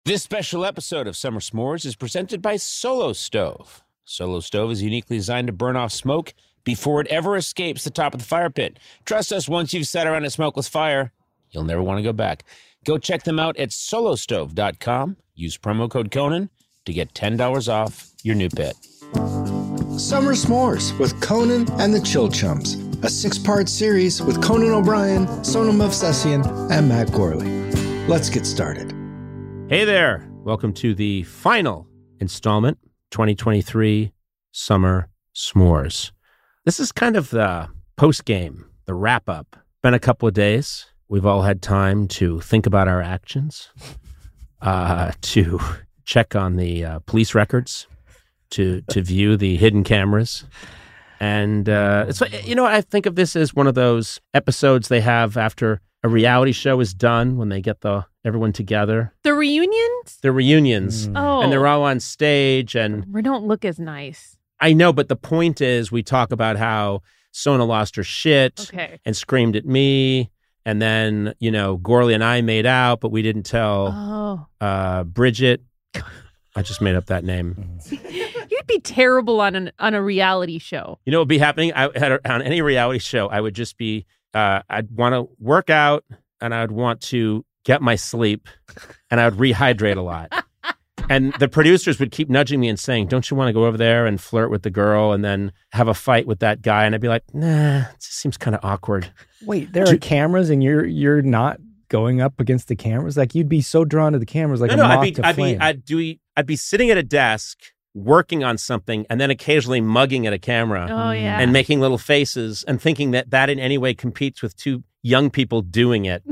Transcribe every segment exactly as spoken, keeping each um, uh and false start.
This special episode of Summer S'mores is presented by Solo Stove. Solo Stove is uniquely designed to burn off smoke before it ever escapes the top of the fire pit. Trust us, once you've sat around a smokeless fire, you'll never want to go back. Go check them out at solo stove dot com. Use promo code Conan to get ten dollars off your new pit. Summer S'mores with Conan and the Chill Chums, a six-part series with Conan O'Brien, Sonam Movsesian, and Matt Gorley. Let's get started. Hey there. Welcome to the final installment, twenty twenty-three Summer S'mores. This is kind of the post-game, the wrap-up. Been a couple of days. We've all had time to think about our actions, uh, to check on the uh, police records, to to view the hidden cameras. And uh, it's you know, I think of this as one of those episodes they have after a reality show is done, when they get the everyone together. The reunions? The reunions. Mm. Oh. And they're all on stage. And we don't look as nice. I know, but the point is we talk about how Sona lost her shit okay. and screamed at me. And then, you know, Gorley and I made out, but we didn't tell oh. uh, Bridget. I just made up that name. You'd be terrible on an on a reality show. You know what would be happening? I had a, on any reality show, I would just be, uh, I'd want to work out and I'd want to get my sleep and I would rehydrate a lot. And the producers would keep nudging me and saying, don't you want to go over there and flirt with the girl and then have a fight with that guy? And I'd be like, nah, it just seems kind of awkward. Wait, there are cameras and you're you're not going up against the cameras? Like, you'd be so drawn to the cameras, like no, a no, moth I'd be, to I'd flame. be, I'd do, I'd be sitting at a desk working on something and then occasionally mugging at a camera oh, yeah. and making little faces and thinking that that in any way competes with two young people doing it,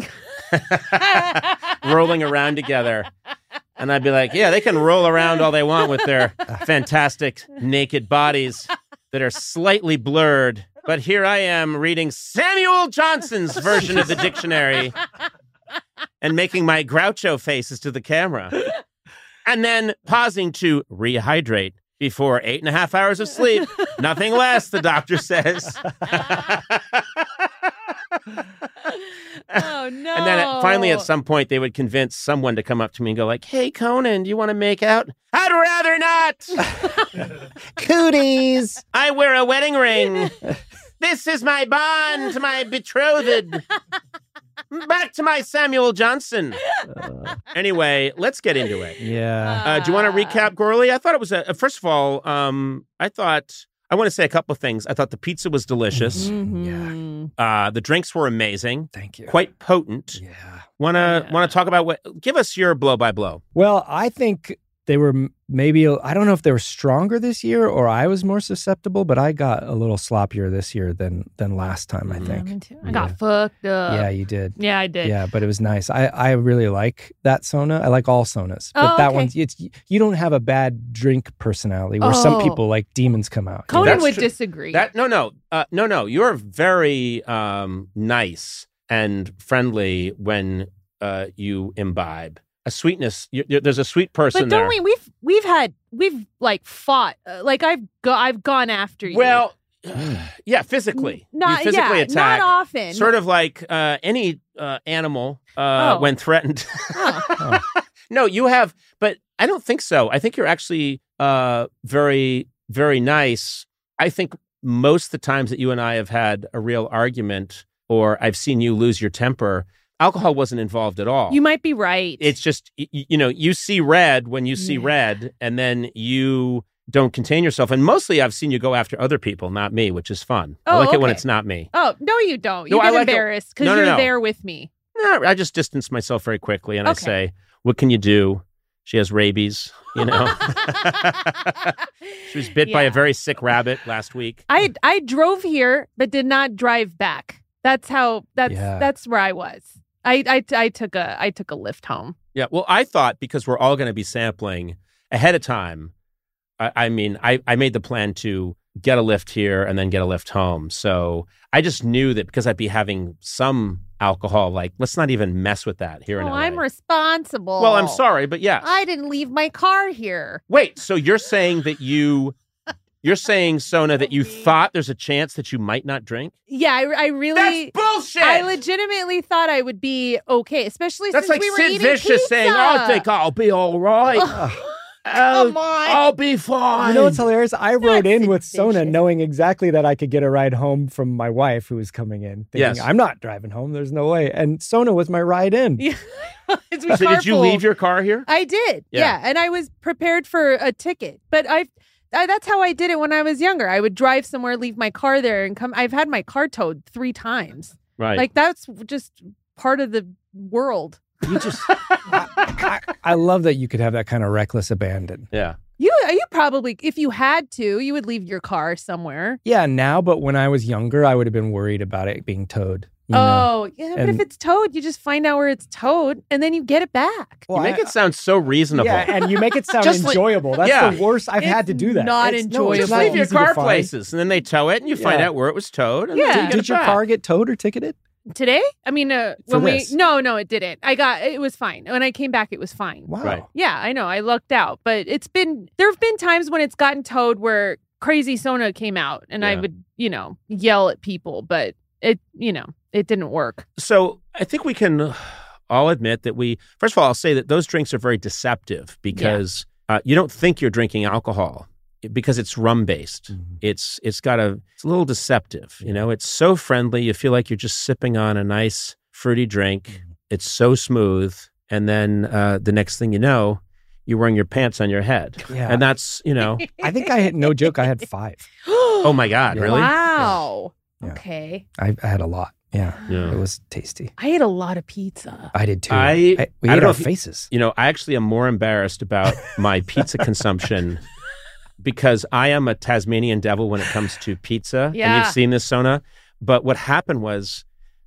rolling around together. And I'd be like, yeah, they can roll around all they want with their fantastic naked bodies that are slightly blurred. But here I am reading Samuel Johnson's version of the dictionary and making my Groucho faces to the camera. And then pausing to rehydrate before eight and a half hours of sleep. Nothing less, the doctor says. Oh, no. And then at, finally, at some point, they would convince someone to come up to me and go like, hey, Conan, do you want to make out? I'd rather not. Cooties. I wear a wedding ring. This is my bond to my betrothed. Back to my Samuel Johnson. Uh, anyway, let's get into it. Yeah. Uh, do you want to recap, Gorley? I thought it was a, first of all, um, I thought, I want to say a couple of things. I thought the pizza was delicious. Mm-hmm. Yeah. Uh, the drinks were amazing. Thank you. Quite potent. Yeah. Want to Yeah. want to talk about what, give us your blow by blow. Well, I think they were m- maybe, I don't know if they were stronger this year or I was more susceptible, but I got a little sloppier this year than than last time, I Yeah, think. me too. I Yeah. got fucked up. Yeah, you did. Yeah, I did. Yeah, but it was nice. I, I really like that Sona. I like all Sonas. But Oh, that okay. one, it's you don't have a bad drink personality where some Oh. people, like demons, come out. Conan That's would true. disagree. That no no uh, no no you're very um, nice and friendly when uh, you imbibe a sweetness. You, you, there's a sweet person but don't there. we? We've we've had we've like fought. Uh, like I've go I've gone after you. Well, yeah, physically, not you physically yeah, attack. not often. Sort of like uh, any uh, animal uh, Oh. when threatened. Oh. No, you have, but I don't think so. I think you're actually uh, very, very nice. I think most of the times that you and I have had a real argument or I've seen you lose your temper, alcohol wasn't involved at all. You might be right. It's just, y- y- you know, you see red when you see Yeah. red and then you don't contain yourself. And mostly I've seen you go after other people, not me, which is fun. I Oh, like it when okay. it's not me. oh no, you don't. You No, I get like it- embarrassed because No, no, you're no. there with me. No, I just distance myself very quickly and I Okay. say, what can you do? She has rabies, you know. She was bit by a Yeah. very sick rabbit last week. I I drove here but did not drive back. That's how. That's Yeah. that's where I was. I, I I took a I took a lift home. Yeah, well, I thought because we're all going to be sampling ahead of time, I, I mean, I, I made the plan to get a lift here and then get a lift home. So I just knew that because I'd be having some alcohol, like, let's not even mess with that here in Oh, L A. I'm responsible. Well, I'm sorry, but yeah. I didn't leave my car here. Wait, so you're saying that you You're saying, Sona, that you thought there's a chance that you might not drink? Yeah, I, I really. That's bullshit. I legitimately thought I would be okay, especially That's since like we were Sid eating Vicious pizza. saying, "I think I'll be all right. I'll, Come on. I'll be fine." You know what's hilarious? I rode in Sid with Sona Vicious. knowing exactly that I could get a ride home from my wife who was coming in. Thinking, Yes. I'm not driving home. There's no way. And Sona was my ride in. Yeah. It's we So did you carpooled. leave your car here? I did. Yeah. Yeah. And I was prepared for a ticket. But I've I, that's how I did it when I was younger. I would drive somewhere, leave my car there, and come. I've had my car towed three times. Right. Like that's just part of the world. You just, I, I, I love that you could have that kind of reckless abandon. yeah. You you probably, if you had to, you would leave your car somewhere. Yeah, now, but when I was younger, I would have been worried about it being towed. you know? Oh, yeah. But if And- it's towed, you just find out where it's towed, and then you get it back. Well, you make I- it sound so reasonable. Yeah, and you make it sound Just like- enjoyable. That's yeah. the worst. I've had to It's do that. not It's- no, it's enjoyable. Just not leave your easy to car find. places, and then they tow it, and you find Yeah. out where it was towed. And Yeah. then you get Did it your back. car get towed or ticketed? Today? I mean, uh, For when this. we no, no, it didn't. I got it was fine. When I came back, it was fine. Wow. Right. Yeah, I know. I lucked out, but it's been there have been times when it's gotten towed where Crazy Sona came out, and I Yeah. would, you know, yell at people, but it, you know, it didn't work. So I think we can all admit that we, first of all, I'll say that those drinks are very deceptive because uh, you don't think you're drinking alcohol because it's rum based. Mhm. It's it's got a it's a little deceptive. You know, it's so friendly. You feel like you're just sipping on a nice fruity drink. Mhm. It's so smooth, and then uh, the next thing you know, you're wearing your pants on your head, Yeah. and that's you know, I think I had, no joke, I had five. oh my god, Yeah. really? Wow. Yeah. Okay. I, I had a lot. Yeah. Yeah. It was tasty. I ate a lot of pizza. I did too. I- we I ate don't know our if you- faces. You know, I actually am more embarrassed about my pizza consumption because I am a Tasmanian devil when it comes to pizza. And Yeah. you've seen this, Sona. But what happened was,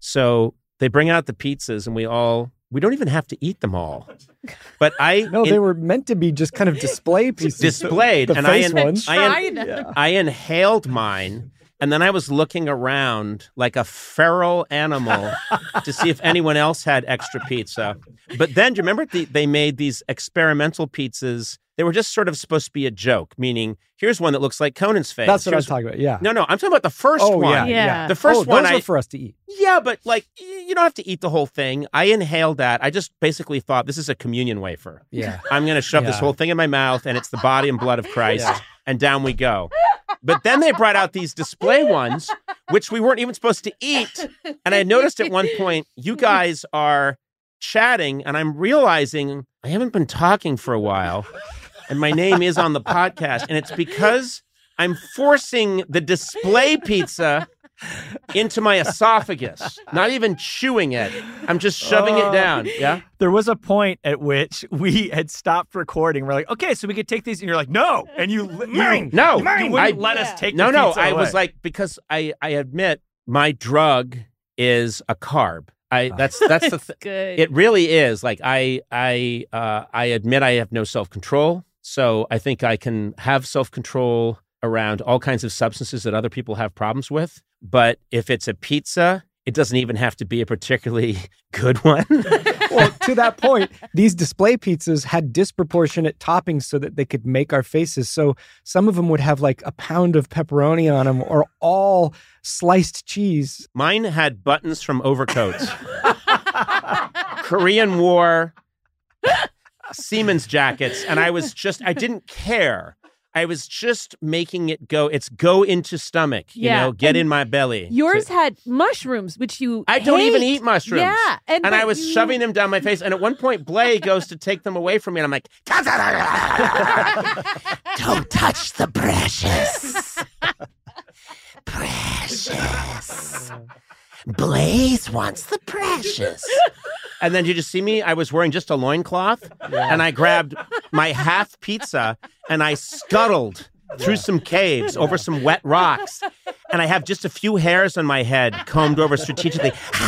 so they bring out the pizzas and we all, we don't even have to eat them all. But I, No, in- they were meant to be just kind of display pieces. displayed. The and face I, in- ones. I, in- Try them. Yeah. I inhaled mine. And then I was looking around like a feral animal to see if anyone else had extra pizza. But then, do you remember the, they made these experimental pizzas? They were just sort of supposed to be a joke, meaning here's one that looks like Conan's face. That's what I was Here's- talking about. Yeah. No, no, I'm talking about the first oh, one. yeah, Yeah. yeah. The first oh, one, those I, were for us to eat. yeah, but like y- you don't have to eat the whole thing. I inhaled that. I just basically thought this is a communion wafer. Yeah. I'm going to shove this Yeah. whole thing in my mouth, and it's the body and blood of Christ, Yeah. and down we go. But then they brought out these display ones, which we weren't even supposed to eat. And I noticed at one point, you guys are chatting, and I'm realizing I haven't been talking for a while, and my name is on the podcast, and it's because I'm forcing the display pizza into my esophagus, not even chewing it. I'm just shoving it down. Yeah. There was a point at which we had stopped recording. We're like, okay, so we could take these, and you're like, no, and you, you, No, you wouldn't I- let Yeah. us take. No, the no. pizza I was away. like, because I, I admit my drug is a carb. I that's that's the th- Good. it really is. Like I I uh, I admit I have no self control. So I think I can have self control around all kinds of substances that other people have problems with. But if it's a pizza, it doesn't even have to be a particularly good one. Well, to that point, these display pizzas had disproportionate toppings so that they could make our faces. So some of them would have like a pound of pepperoni on them or all sliced cheese. Mine had buttons from overcoats, Korean War, Siemens jackets, and I was just, I didn't care. I was just making it go. It's go into stomach, you Yeah. know, get And in my belly. Yours So- had mushrooms, which you I don't even hate. eat mushrooms. Yeah, and, And I but was you- shoving them down my face. And at one point, Blay goes to take them away from me. And I'm like, don't touch the precious. Precious. Blaze wants the precious. And then you just see me, I was wearing just a loincloth. And I grabbed my half pizza and I scuttled through some caves over some wet rocks. And I have just a few hairs on my head combed over strategically.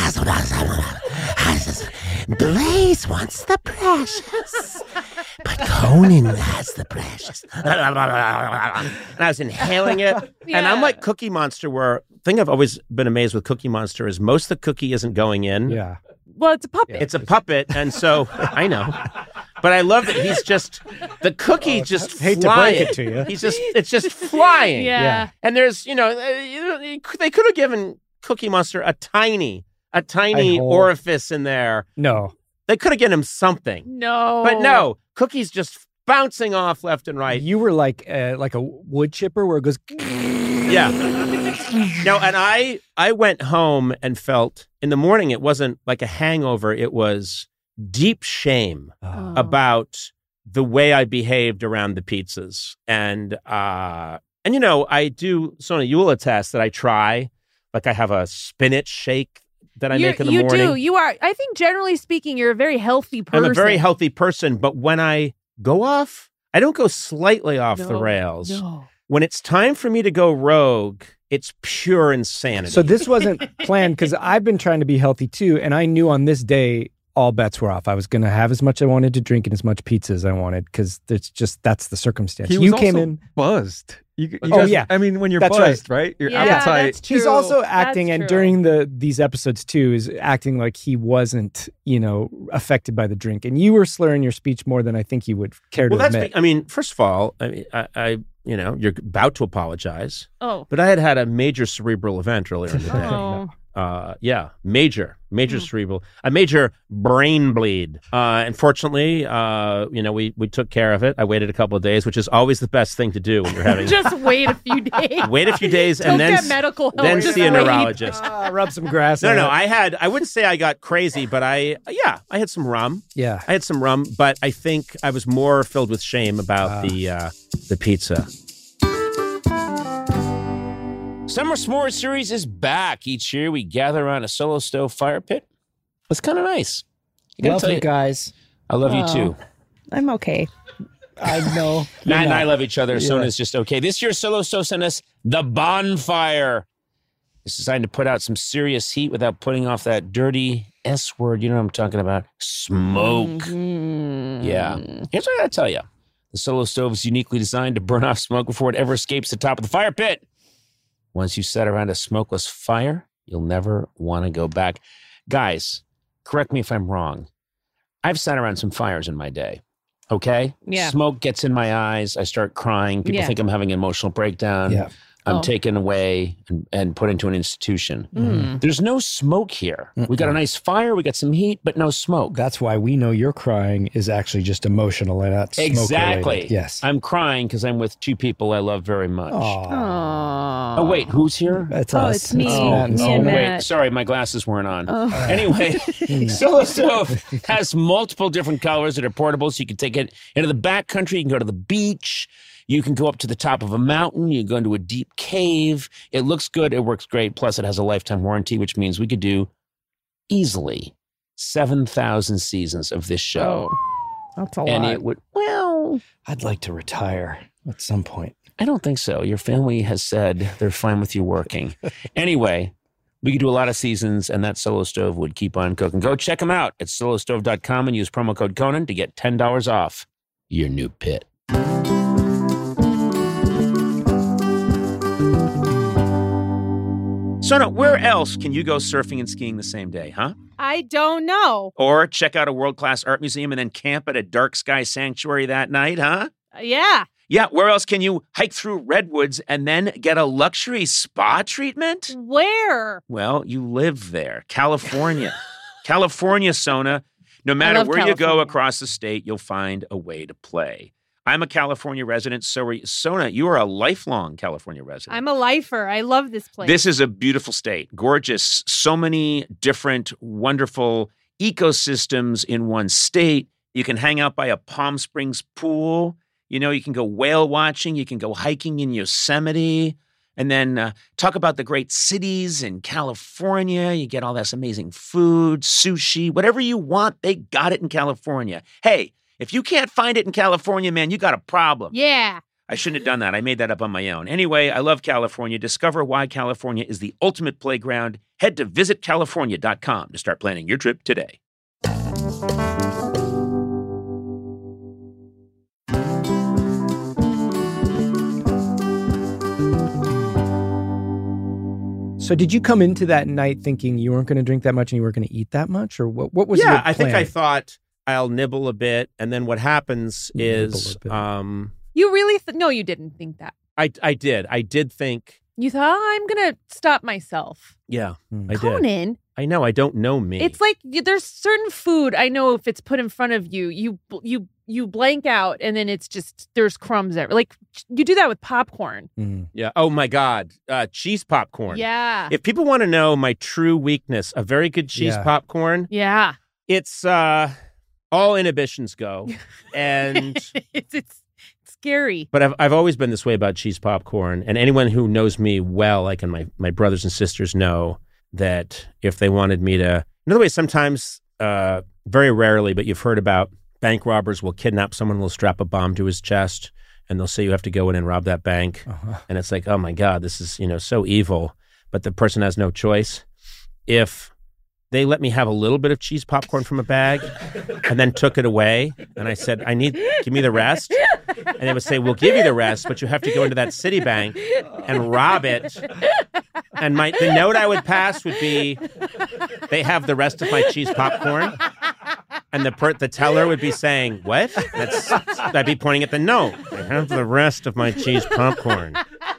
Blaze wants the precious, but Conan has the precious. And I was inhaling it. And Yeah. I'm like Cookie Monster, where the thing I've always been amazed with Cookie Monster is most of the cookie isn't going in. Yeah. Well, it's a puppet. It's a puppet. And so I know. But I love that he's just the cookie just hate to flying. break it to you. He's just it's just flying. Yeah. Yeah. And there's you know uh, they could have given Cookie Monster a tiny a tiny A hole. orifice in there. No. They could have given him something. No. But no, Cookie's just bouncing off left and right. You were like uh, like a wood chipper where it goes. Yeah. No, and I I went home and felt in the morning it wasn't like a hangover. It was deep shame Oh. about the way I behaved around the pizzas. And uh and you know, I do Sona, you will attest that I try. Like I have a spinach shake that I You're- make in the you morning. do. You are. I think generally speaking, you're a very healthy person. I'm a very healthy person, but when I go off, I don't go slightly off the No, rails. No. When it's time for me to go rogue, it's pure insanity. So this wasn't planned because I've been trying to be healthy too, and I knew on this day all bets were off. I was going to have as much I wanted to drink and as much pizza as I wanted because it's just that's the circumstance. He you was came also in. buzzed. You, you Oh, guys- yeah. I mean, when you're That's buzzed, right? Your Yeah, appetite. that's true. He's also acting, That's and true. during the these episodes too, is acting like he wasn't, you know, affected by the drink. And you were slurring your speech more than I think you would care well, to that's. admit. be- I mean, first of all, I, mean, I, I, you know, you're about to apologize, Oh. but I had had a major cerebral event earlier in the day. Oh. Uh, yeah, major, major cerebral, a major brain bleed. Uh, unfortunately, uh, you know, we we took care of it. I waited a couple of days, which is always the best thing to do when you're having. Just wait a few days. Wait a few days Don't and then get s- medical help. then Just see a wait. neurologist. Ah, rub some grass. No, on no, it. I had. I wouldn't say I got crazy, but I, yeah, I had some rum. yeah. I had some rum, but I think I was more filled with shame about Ah. the uh, the pizza. Summer S'mores series is back. Each year we gather around a solo stove fire pit. It's kind of nice. I gotta Love tell you you, guys. I love you Oh. too. I'm okay. I know. Matt and I love each other. Yeah. Sona's just okay. This year, Solo Stove sent us the Bonfire. It's designed to put out some serious heat without putting off that dirty S word. You know what I'm talking about? Smoke. Mm-hmm. Yeah. Here's what I gotta tell you. The Solo Stove is uniquely designed to burn off smoke before it ever escapes the top of the fire pit. Once you set around a smokeless fire, you'll never want to go back. Guys, correct me if I'm wrong. I've sat around some fires in my day. Okay? Yeah. Smoke gets in my eyes. I start crying. People Yeah. think I'm having an emotional breakdown. Yeah. I'm Oh. taken away and, and put into an institution. Mm. There's no smoke here. We got a nice fire. We got some heat, but no smoke. That's why we know your crying is actually just emotional and not smoke Exactly. related. Yes. I'm crying because I'm with two people I love very much. Aw. Oh, wait, who's here? That's Oh, us. it's me. Oh, Matt and Me oh, and Sona. wait. Matt. Sorry, my glasses weren't on. Oh. Anyway, Solo Stove has multiple different colors that are portable, so you can take it into the backcountry. You can go to the beach. You can go up to the top of a mountain. You can go into a deep cave. It looks good. It works great. Plus, it has a lifetime warranty, which means we could do easily seven thousand seasons of this show. Oh, that's a and lot. it would, well, I'd like to retire at some point. I don't think so. Your family has said they're fine with you working. Anyway, we could do a lot of seasons, and that Solo Stove would keep on cooking. Go check them out at solo stove dot com and use promo code Conan to get ten dollars off your new pit. Sona, where else can you go surfing and skiing the same day, huh? I don't know. Or check out a world-class art museum and then camp at a dark sky sanctuary that night, huh? Uh, Yeah. Yeah, where else can you hike through redwoods and then get a luxury spa treatment? Where? Well, you live there, California. California, Sona. No matter love where you go California. across the state, you'll find a way to play. I'm a California resident, so are you. Sona, you are a lifelong California resident. I'm a lifer. I love this place. This is a beautiful state, gorgeous, so many different wonderful ecosystems in one state. You can hang out by a Palm Springs pool. You know, you can go whale watching. You can go hiking in Yosemite. And then uh, talk about the great cities in California. You get all this amazing food, sushi, whatever you want, they got it in California. Hey, if you can't find it in California, man, you got a problem. Yeah. I shouldn't have done that. I made that up on my own. Anyway, I love California. Discover why California is the ultimate playground. Head to visit california dot com to start planning your trip today. So did you come into that night thinking you weren't going to drink that much and you weren't going to eat that much, or what? What was yeah, your I think plan? I thought I'll nibble a bit, and then what happens is, Nibble a bit. um, You really? Th- no, you didn't think that. I I did, I did think, You thought, oh, I'm going to stop myself. yeah, Hmm. I did. Conan, I know, I don't know me. it's like y- there's certain food I know if it's put in front of you, you you you blank out, and then it's just there's crumbs everywhere. Like you do that with popcorn. Mm. yeah. Oh my God, uh, cheese popcorn. Yeah, If people want to know my true weakness, a very good cheese Yeah. popcorn, yeah. it's uh, all inhibitions go, and. it's it's scary. But I've I've always been this way about cheese popcorn, and anyone who knows me well, like and my my brothers and sisters know that if they wanted me to, another way, sometimes, uh, very rarely, but you've heard about bank robbers will kidnap someone, will strap a bomb to his chest, and they'll say you have to go in and rob that bank, Uh-huh. and it's like, oh my God, this is you know so evil, but the person has no choice. If they let me have a little bit of cheese popcorn from a bag and then took it away. And I said, I need, give me the rest. And they would say, we'll give you the rest, but you have to go into that Citibank and rob it. And my the note I would pass would be, they have the rest of my cheese popcorn. And the per, the teller would be saying, what? That's, I'd be pointing at the note. I have the rest of my cheese popcorn.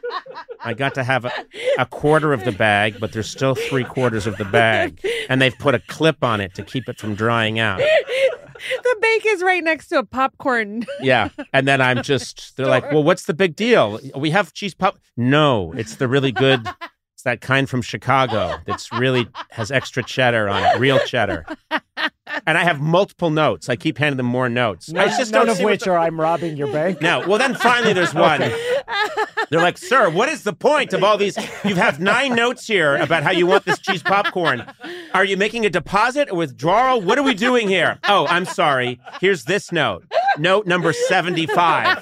I got to have a, a quarter of the bag, but there's still three quarters of the bag. And they've put a clip on it to keep it from drying out. The bank is right next to a popcorn. Yeah. And then I'm just, they're like, well, what's the big deal? We have cheese pop. No, it's the really good, it's that kind from Chicago that's really has extra cheddar on it, real cheddar. And I have multiple notes. I keep handing them more notes. I just None don't of see what which the- are I'm robbing your bank. No. Well, then finally there's one. They're like, sir, what is the point of all these? You have nine notes here about how you want this cheese popcorn. Are you making a deposit or withdrawal? What are we doing here? Oh, I'm sorry. Here's this note. Note number seventy-five.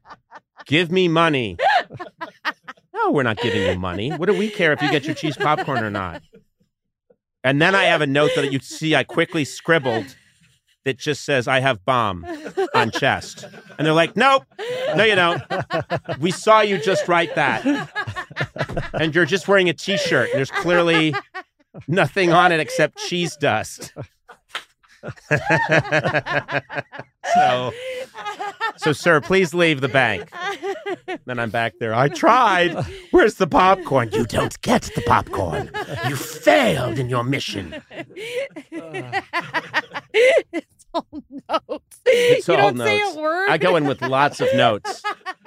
Give me money. No, we're not giving you money. What do we care if you get your cheese popcorn or not? And then I have a note that you see I quickly scribbled that just says, I have bomb on chest. And they're like, nope, no, you don't. We saw you just write that. And you're just wearing a T-shirt. There's clearly nothing on it except cheese dust. so, so, sir, please leave the bank. Then I'm back there. I tried. Where's the popcorn? You don't get the popcorn. You failed in your mission. It's all notes. It's you all don't say notes. a word. I go in with lots of notes.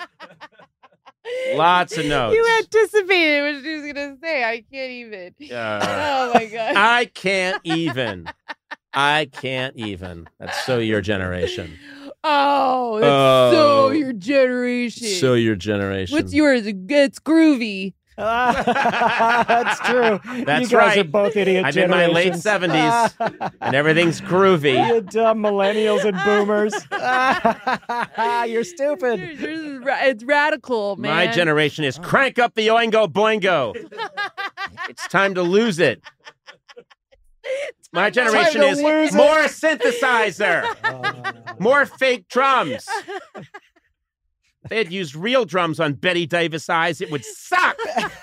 Lots of notes. You anticipated what she was gonna say. I can't even. Uh, oh my god. I can't even. I can't even. That's so your generation. Oh, that's Oh. so your generation. So your generation. What's yours? It's groovy. That's true. That's you guys right. are both idiot I'm in my late generations. seventies, and everything's groovy. You dumb millennials and boomers. You're stupid. Yours is ra- It's radical, man. My generation is crank up the oingo boingo. It's time to lose it. My generation to is lose it. more synthesizer, more fake drums. If they had used real drums on Betty Davis Eyes, it would suck.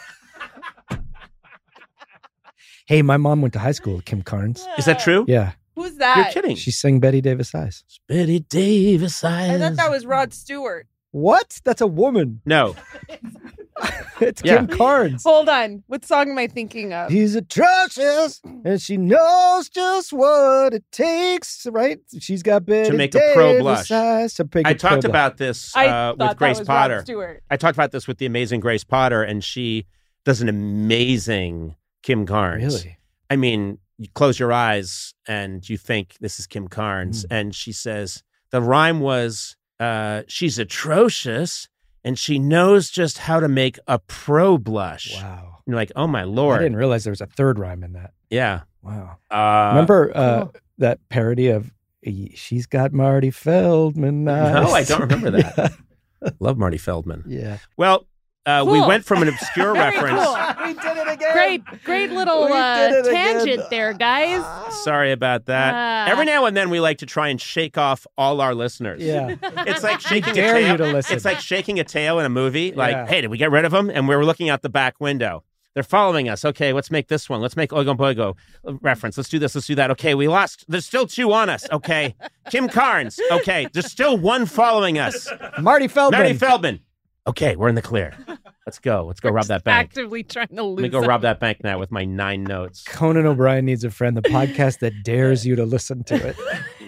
Hey, my mom went to high school with Kim Carnes. Is that true? Yeah, Who's that? You're kidding. she sang Betty Davis Eyes. Betty Davis Eyes. I thought that was Rod Stewart. What? That's a woman. No. It's Yeah. Kim Carnes. Hold on. What song am I thinking of? He's atrocious, and she knows just what it takes, right? She's got Betty make a pro Davis blush. eyes to make I a pro talked blush. about this I uh, thought with that Grace was Potter. Rod Stewart. I talked about this with the amazing Grace Potter, and she does an amazing Kim Carnes. Really? I mean, you close your eyes and you think this is Kim Carnes, Mm. and she says the rhyme was, uh, "She's atrocious, and she knows just how to make a pro blush." Wow. And you're like, oh my I lord, didn't realize there was a third rhyme in that. yeah. Wow. Uh, Remember uh, cool. that parody of "She's Got Marty Feldman eyes"? No, I don't remember that. Love Marty Feldman. Yeah. Well, uh, we Cool. went from an obscure Very reference. cool. We did it again. Great, great little We uh, did it again. tangent there, guys. Sorry about that. Ah. Every now and then we like to try and shake off all our listeners. Yeah. It's like shaking dare a tail. you to listen. It's like shaking a tail in a movie. Like, Yeah. hey, did we get rid of him? And we were looking out the back window. They're following us. Okay, let's make this one. Let's make Oingo Boingo reference. Let's do this. Let's do that. Okay, we lost. There's still two on us. Okay. Kim Carnes. Okay, there's still one following us. Marty Feldman. Marty Feldman. Okay, we're in the clear. Let's go. Let's go rob that bank. Actively trying to lose. Let me go them. rob that bank now with my nine notes. Conan O'Brien Needs a Friend, the podcast that dares you to listen to it.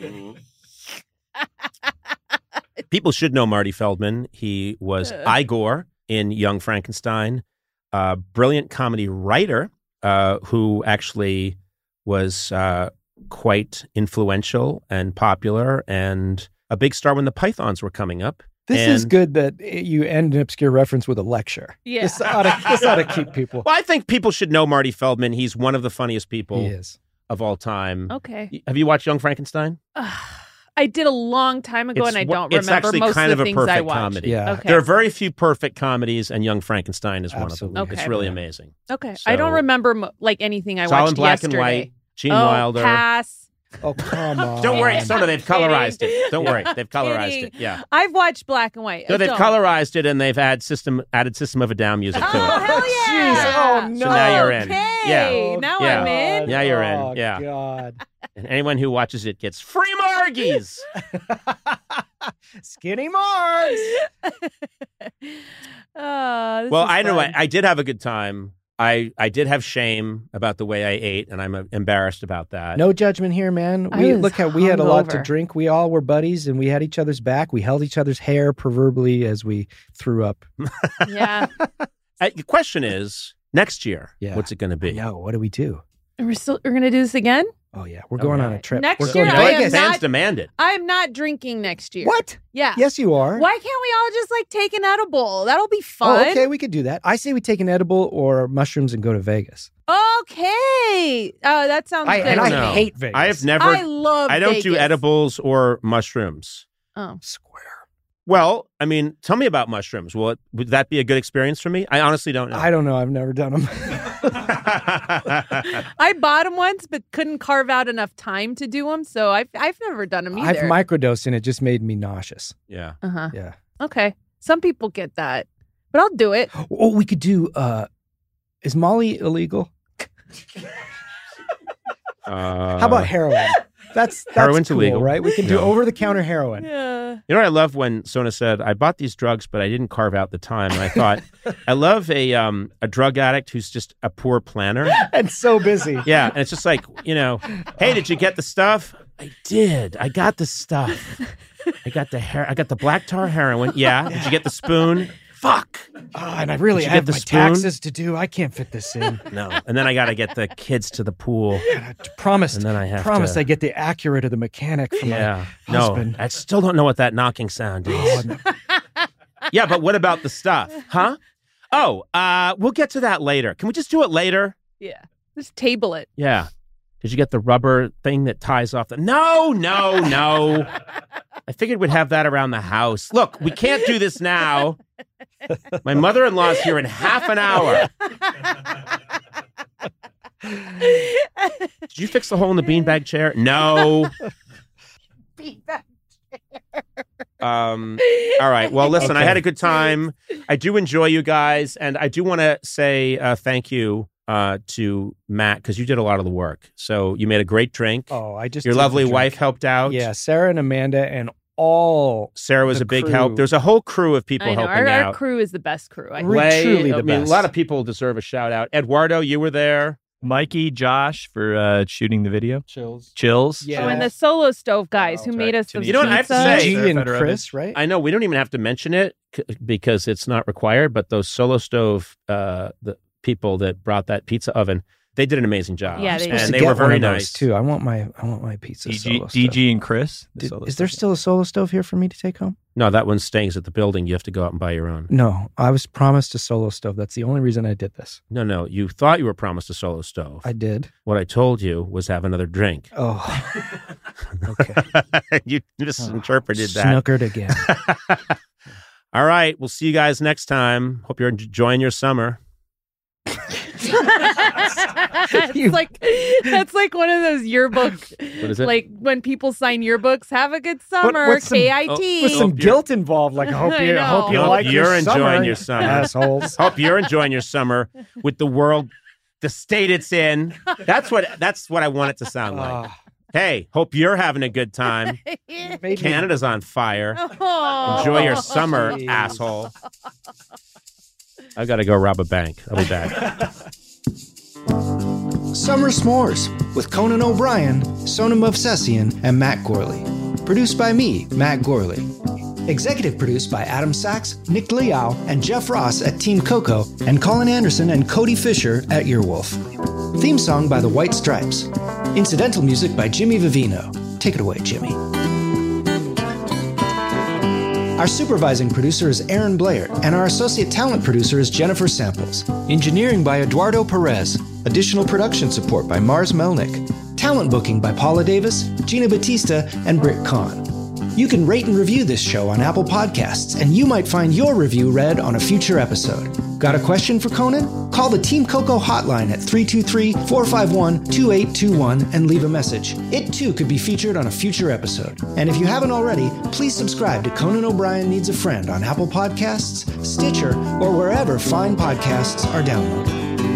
People should know Marty Feldman. He was Igor in Young Frankenstein, a brilliant comedy writer uh, who actually was uh, quite influential and popular and a big star when the Pythons were coming up. This And- is good that you end an obscure reference with a lecture. Yeah. This ought to, this ought to keep people. Well, I think people should know Marty Feldman. He's one of the funniest people He is. of all time. Okay. Have you watched Young Frankenstein? I did a long time ago, It's and I wa- don't it's remember actually most kind of of the a things I perfect watched. comedy. Yeah. Okay. There are very few perfect comedies, and Young Frankenstein is one Absolutely. of them. Okay. It's really amazing. Okay. So- I don't remember mo- like anything I It's all watched in black yesterday. and white. Gene oh, Wilder. Pass. Oh, come on. Don't worry, Sona, they've colorized it. Don't worry, Yeah, they've colorized kidding. it. Yeah. I've watched black and white. No, they've Don't. colorized it and they've added system added System of a Down music to Oh, it. hell yeah. Jeez. Oh, no. So now you're in. Okay. Yeah. Now Yeah. I'm in. Yeah, you're in. Oh, Yeah. God. And anyone who watches it gets free Margies. Skinny Margs. Oh, this Well, is I know I, fun. I did have a good time. I, I did have shame about the way I ate, and I'm uh, embarrassed about that. No judgment here, man. I We was look how we had a lot to hungover. drink. We all were buddies, and we had each other's back. We held each other's hair proverbially as we threw up. Yeah. I, the question is, next year, Yeah. what's it going to be? No, what do we do? We're still we're gonna do this again? Oh yeah, we're going on a Okay. trip. Next we're year, going to I am Vegas. Fans not- demand it. I'm not drinking next year. What? Yeah. Yes, you are. Why can't we all just like take an edible? That'll be fun. Oh, okay, we could do that. I say we take an edible or mushrooms and go to Vegas. Okay. Oh, that sounds I, good. and I No. hate Vegas. I have never. I love I don't do Vegas. edibles or mushrooms. Oh. Square. Well, I mean, tell me about mushrooms. Will it, would that be a good experience for me? I honestly don't know. I don't know. I've never done them. I bought them once, but couldn't carve out enough time to do them. So I've I've never done them I've either. microdosed and it just made me nauseous. yeah. uh-huh. Yeah. Okay. Some people get that, but I'll do it. Oh, we could do. uh Is Molly illegal? Uh, How about heroin? That's that's heroin's cool, illegal. right? We can do Yeah. over the counter heroin. Yeah. You know what I love when Sona said, I bought these drugs, but I didn't carve out the time. And I thought, I love a um a drug addict who's just a poor planner. And so busy. Yeah. And it's just like, you know, hey, did you get the stuff? I did. I got the stuff. I got the hair. I got the black tar heroin. Yeah. Did you get the spoon? Fuck. Oh, and I really Did you have get the my spoon? taxes to do. I can't fit this in. No. And then I got to get the kids to the pool. I promised. And then I have promised to. I get the Accurate of the mechanic from Yeah. my No. husband. I still don't know what that knocking sound is. Oh, no. Yeah, but what about the stuff? Huh? Oh, uh, we'll get to that later. Can we just do it later? Yeah. Just table it. Yeah. Did you get the rubber thing that ties off the... No, no, no. I figured we'd have that around the house. Look, we can't do this now. My mother-in-law's here in half an hour. Did you fix the hole in the beanbag chair? No. Um, all right. Well, listen, I Okay. had a good time. I do enjoy you guys. And I do want to say uh, thank you uh, to Matt because you did a lot of the work. So you made a great drink. Oh, I just Your did the lovely drink. wife helped out. Yeah, Sarah and Amanda and all. Sarah was The a big crew. help. There's a whole crew of people I know. helping Our, out. our crew is the best crew. I Re- think. truly the I mean, best. a lot of people deserve a shout out. Eduardo, you were there. Mikey, Josh for uh, shooting the video. Chills. Chills. Yeah. Oh, and the solo stove guys Oh, who that's made right. us the Timmy. You know what I have to pizza. say? G Sarah and Federovich. Chris, right? I know we don't even have to mention it c- because it's not required, but those Solo Stove, uh, the people that brought that pizza oven, they did an amazing job. Yeah, they Supposed and to they were get one very of those, nice too. I want my I want my pizza. D G, solo D stove. G and Chris. the Did- solo is there stuff. still a solo stove here for me to take home? No, that one stays at the building. You have to go out and buy your own. No, I was promised a solo stove. That's the only reason I did this. No, no, you thought you were promised a Solo Stove. I did. What I told you was have another drink. Oh, okay. You misinterpreted that. Snookered again. All right, we'll see you guys next time. Hope you're enjoying your summer. it's like that's like one of those yearbook. What is it? Like when people sign yearbooks, have a good summer, with some- K I T. With some guilt involved, like I hope I you, I hope you know. Hope like you're your enjoying summer, your summer. assholes. Hope you're enjoying your summer with the world, the state it's in. That's what that's what I want it to sound like. Ah, Hey, hope you're having a good time. maybe- Canada's on fire. Oh. Enjoy your summer, Jeez. asshole. I gotta go rob a bank. I'll be back. Summer S'mores with Conan O'Brien, Sonam Movsesian, and Matt Gorley. Produced by me, Matt Gorley. Executive produced by Adam Sachs, Nick Liao, and Jeff Ross at Team Coco, and Colin Anderson and Cody Fisher at Earwolf. Theme song by The White Stripes. Incidental music by Jimmy Vivino. Take it away, Jimmy. Our supervising producer is Aaron Blair, and our associate talent producer is Jennifer Samples. Engineering by Eduardo Perez. Additional production support by Mars Melnick. Talent booking by Paula Davis, Gina Batista, and Britt Kahn. You can rate and review this show on Apple Podcasts, and you might find your review read on a future episode. Got a question for Conan? Call the Team Coco hotline at three two three, four five one, two eight two one and leave a message. It too could be featured on a future episode. And if you haven't already, please subscribe to Conan O'Brien Needs a Friend on Apple Podcasts, Stitcher, or wherever fine podcasts are downloaded.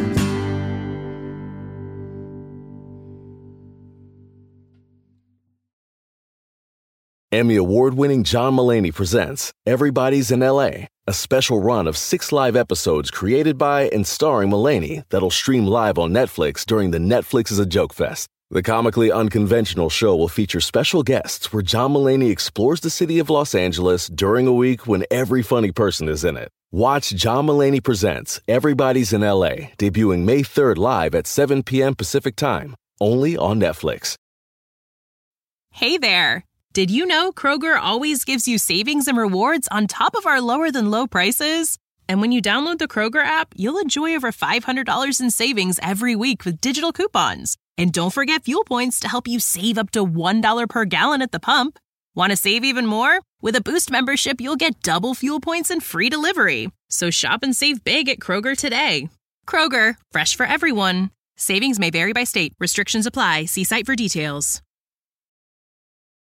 Emmy award-winning John Mulaney presents Everybody's in L A, a special run of six live episodes created by and starring Mulaney that'll stream live on Netflix during the Netflix is a Joke Fest. The comically unconventional show will feature special guests where John Mulaney explores the city of Los Angeles during a week when every funny person is in it. Watch John Mulaney Presents Everybody's in L A, debuting May third live at seven p.m. Pacific Time, only on Netflix. Hey there. Did you know Kroger always gives you savings and rewards on top of our lower than low prices? And when you download the Kroger app, you'll enjoy over five hundred dollars in savings every week with digital coupons. And don't forget fuel points to help you save up to one dollar per gallon at the pump. Want to save even more? With a Boost membership, you'll get double fuel points and free delivery. So shop and save big at Kroger today. Kroger, fresh for everyone. Savings may vary by state. Restrictions apply. See site for details.